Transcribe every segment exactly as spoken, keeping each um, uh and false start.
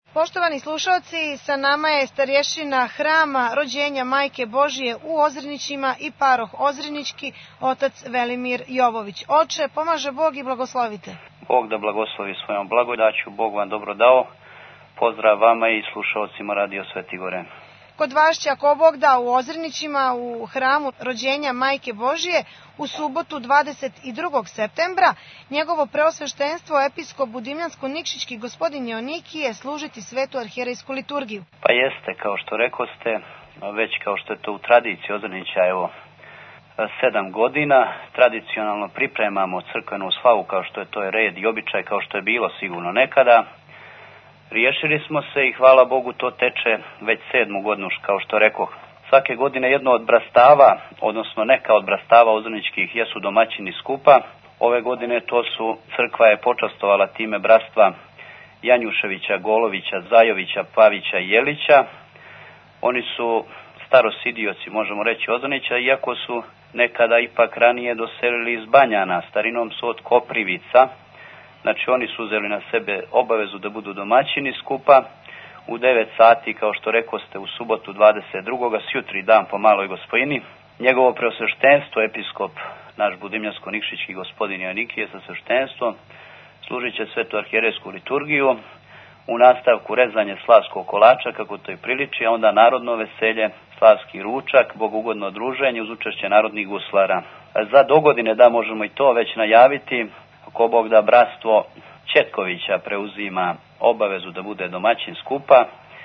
Poštovani slušalci, sa nama je starješina Hrama Rođenja Majke Božije u Ozrenićima i paroh Ozrenički, otac Velimir Jovović. Oče, pomaže Bog i blagoslovite. Bog da blagoslovi svojom blagodaću, Bog vam dobro dao. Pozdrav vama i slušalcima Radio Sveti Gore. Kod vas će, ako Bog da, u Ozrenićima u Hramu Rođenja Majke Božije u subotu dvadeset drugog septembra njegovo preosveštenstvo episkop Budimljansko-Nikšićki gospodin Joanikije služiti svetu arhijerejsku liturgiju. Pa jeste, kao što rekoste, već kao što je to u tradiciji Ozrenića, evo, sedam godina tradicionalno pripremamo crkvenu slavu kao što je to je red i običaj, kao što je bilo sigurno nekada. Riješili smo se i hvala Bogu to teče već sedmu godinu, kao što rekoh. Svake godine jedno od brastava, odnosno neka od brastava ozreničkih jesu domaćini skupa. Ove godine to su, crkva je počastovala time bratstva Janjuševića, Golovića, Zajovića, Pavića i Jelića. Oni su starosidioci, možemo reći, Ozrenića, iako su nekada ipak ranije doselili iz Banjana, starinom su od Koprivica. Znači oni su uzeli na sebe obavezu da budu domaćini skupa. U devet sati, kao što rekoste, u subotu dvadeset drugog sjutri dan po Maloj Gospojini. Njegovo preosveštenstvo, episkop naš Budimljansko-Nikšićki gospodin Joanikije sa sveštenstvom, služit će svetu arhijerejsku liturgiju. U nastavku rezanje slavskog kolača, kako to i priliči, a onda narodno veselje, slavski ručak, bogugodno druženje uz učešće narodnih guslara. Za dogodine, da možemo i to već najaviti, ako Bog da, bratstvo Četkovića preuzima obavezu da bude domaćin skupa.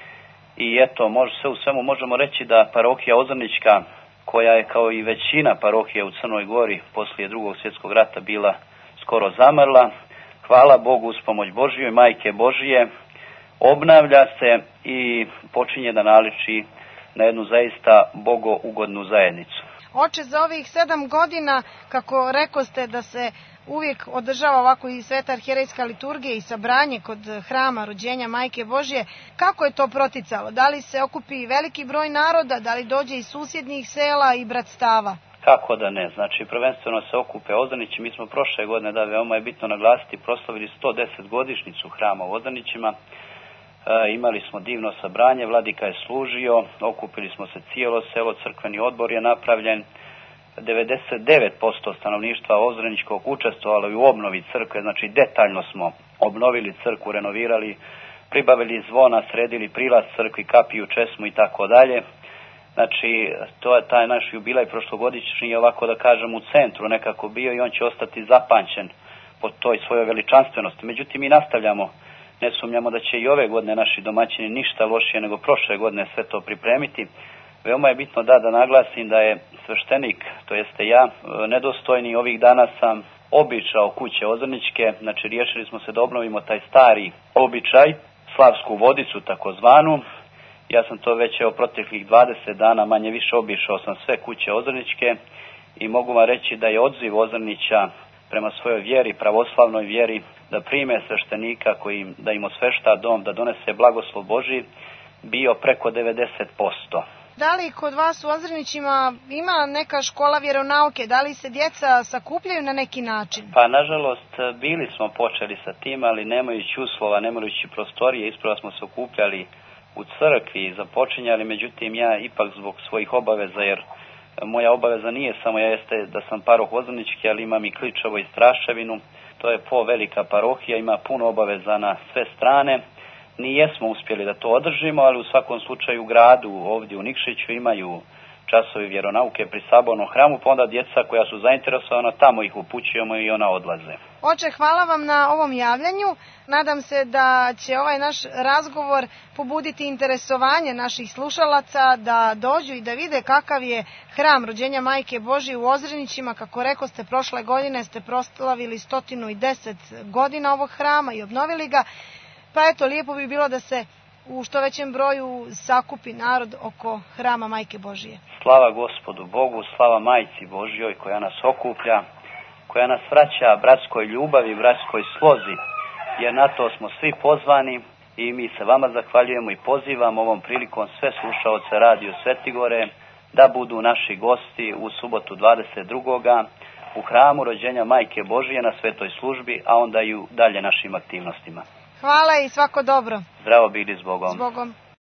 I eto, može, sve u svemu možemo reći da parohija Ozrenička, koja je kao i većina parohija u Crnoj Gori poslije drugog svjetskog rata bila skoro zamrla, hvala Bogu uz pomoć Božiju i Majke Božije, obnavlja se i počinje da naliči na jednu zaista bogougodnu zajednicu. Oče, za ovih sedam godina, kako rekoste da se uvijek održava ovako i sveta arhijerejska liturgija i sabranje kod Hrama Rođenja Majke Božije, kako je to proticalo? Da li se okupi veliki broj naroda, da li dođe iz susjednih sela i bratstava? Kako da ne, znači prvenstveno se okupe Ozrenići. Mi smo prošle godine, da veoma je bitno naglasiti, proslavili sto deset godišnjicu Hrama u Ozrenićima. E, imali smo divno sabranje, vladika je služio, okupili smo se cijelo selo, crkveni odbor je napravljen. devedeset devet posto stanovništva Ozreničkog učestvovalo i u obnovi crkve, znači detaljno smo obnovili crkvu, renovirali, pribavili zvona, sredili prilaz crkvi, kapiju, česmu i tako dalje. Znači, to je taj naš jubilej prošlogodišnji, ovako da kažem, u centru nekako bio i on će ostati zapamćen po toj svojoj veličanstvenosti. Međutim, mi nastavljamo, ne sumnjamo da će i ove godine naši domaćini ništa lošije nego prošle godine sve to pripremiti. Veoma je bitno da da naglasim da je sveštenik, to jeste ja, nedostojni. Ovih dana sam običao kuće Ozreničke, znači riješili smo se da obnovimo taj stari običaj, slavsku vodicu takozvanu. Ja sam to već evo proteklih dvadeset dana manje više obišao sam sve kuće Ozreničke i mogu vam reći da je odziv Ozrenića prema svojoj vjeri, pravoslavnoj vjeri, da prime sveštenika koji im, da im osvešta dom, da donese blagoslov Božji, bio preko devedeset posto. Da li kod vas u Ozrenićima ima neka škola vjeronauke? Da li se djeca sakupljaju na neki način? Pa, nažalost, bili smo počeli sa tim, ali nemajući uslova, nemajući prostorije, ispravo smo se okupljali u crkvi i započinjali, međutim ja ipak zbog svojih obaveza, jer moja obaveza nije samo ja jeste da sam paroh Ozrenički, ali imam i Kličevo i Straševinu, to je po velika parohija, ima puno obaveza na sve strane. Nijesmo uspjeli da to održimo, ali u svakom slučaju u gradu, ovdje u Nikšiću, imaju časovi vjeronauke pri sabornom hramu, pa onda djeca koja su zainteresovana, tamo ih upućujemo i ona odlaze. Oče, hvala vam na ovom javljanju. Nadam se da će ovaj naš razgovor pobuditi interesovanje naših slušalaca da dođu i da vide kakav je Hram Rođenja Majke Božije u Ozrenićima. Kako rekoste, prošle godine ste proslavili sto deset godina ovog hrama i obnovili ga. Pa eto, lijepo bi bilo da se u što većem broju sakupi narod oko Hrama Majke Božije. Slava Gospodu Bogu, slava Majci Božjoj koja nas okuplja, koja nas vraća bratskoj ljubavi, bratskoj slozi, jer na to smo svi pozvani i mi se vama zahvaljujemo i pozivamo ovom prilikom sve slušaoce Radio Sveti Gore da budu naši gosti u subotu dvadeset drugog u Hramu Rođenja Majke Božije na svetoj službi, a onda i u dalje našim aktivnostima. Hvala i svako dobro. Zdravo bili, s Bogom. S Bogom.